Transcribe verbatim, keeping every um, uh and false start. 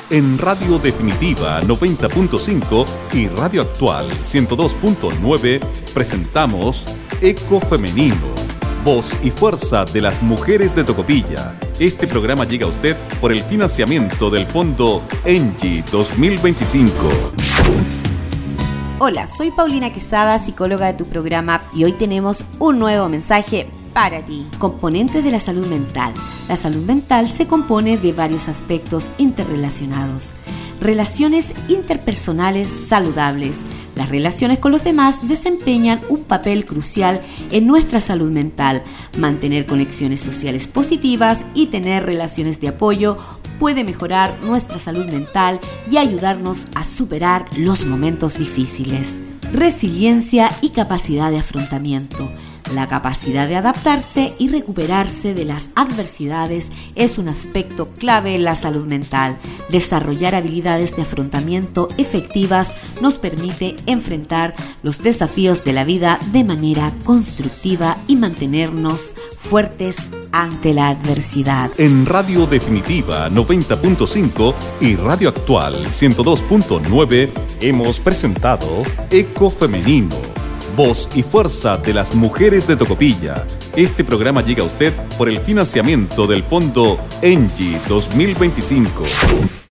En Radio Definitiva noventa punto cinco y Radio Actual ciento dos punto nueve presentamos Eco Femenino, voz y fuerza de las mujeres de Tocopilla. Este programa llega a usted por el financiamiento del Fondo ENGIE dos mil veinticinco. Hola, soy Paulina Quesada, psicóloga de tu programa, y hoy tenemos un nuevo mensaje para ti. Componentes de la salud mental. La salud mental se compone de varios aspectos interrelacionados. Relaciones interpersonales saludables. Las relaciones con los demás desempeñan un papel crucial en nuestra salud mental. Mantener conexiones sociales positivas y tener relaciones de apoyo puede mejorar nuestra salud mental y ayudarnos a superar los momentos difíciles. Resiliencia y capacidad de afrontamiento. La capacidad de adaptarse y recuperarse de las adversidades es un aspecto clave en la salud mental. Desarrollar habilidades de afrontamiento efectivas nos permite enfrentar los desafíos de la vida de manera constructiva y mantenernos fuertes ante la adversidad. En Radio Definitiva noventa punto cinco y Radio Actual ciento dos punto nueve hemos presentado Eco Femenino, voz y fuerza de las mujeres de Tocopilla. Este programa llega a usted por el financiamiento del Fondo ENGIE dos mil veinticinco.